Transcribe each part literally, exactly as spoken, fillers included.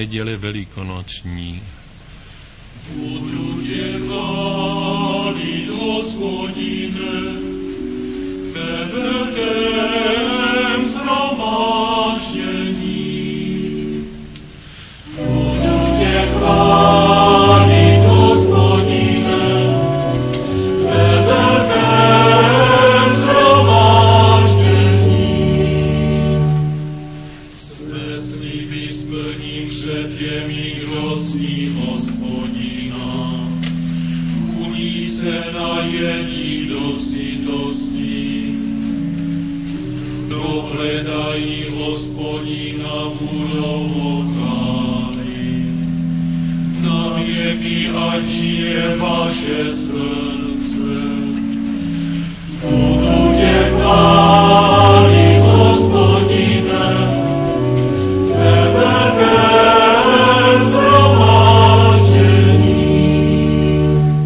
Neděle velikonoční. Budu tě chválit, Hospodine, ve velkém shromáždění. Budu tě chválit, Hospodine, ve velkém shromáždění. Své sliby splním před těmi, kdo cní Hospodina. Uní se najedí do sytosti. Dohledají Hospodina, budou ho chválit. Na věky, ať žije vaše srdce. Budu tě chválit, Hospodine, ve velkém shromáždění.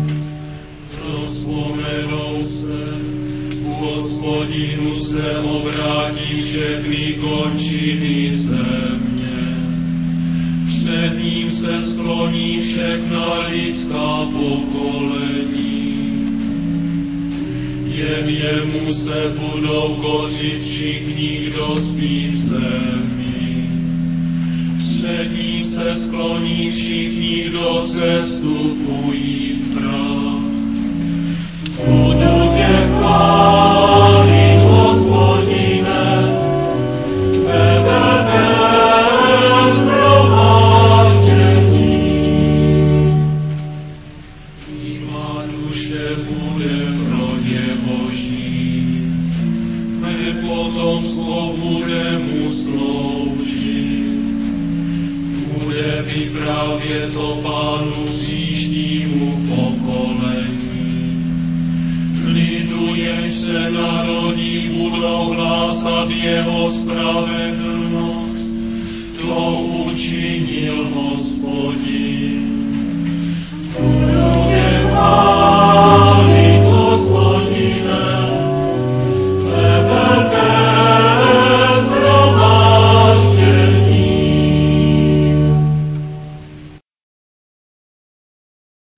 Rozpomenou se, u Hospodinu se obrátí všechny končiny země. Před ním se skloní všechna lidská pokolení. Jen jemu se budou kořit všichni, kdo spí v zemi. Před ním se skloní všichni, kdo sestupují v prach. Budu tě chválit, Hospodine, ve velkém shromáždění. I má duše bude pro něho žít, mé potomstvo bude mu sloužit. Bude vyprávět o Pánu příštímu pokolení. Lidu, jenž se narodí, budou hlásat jeho spravedlnost. To učinil Hospodin.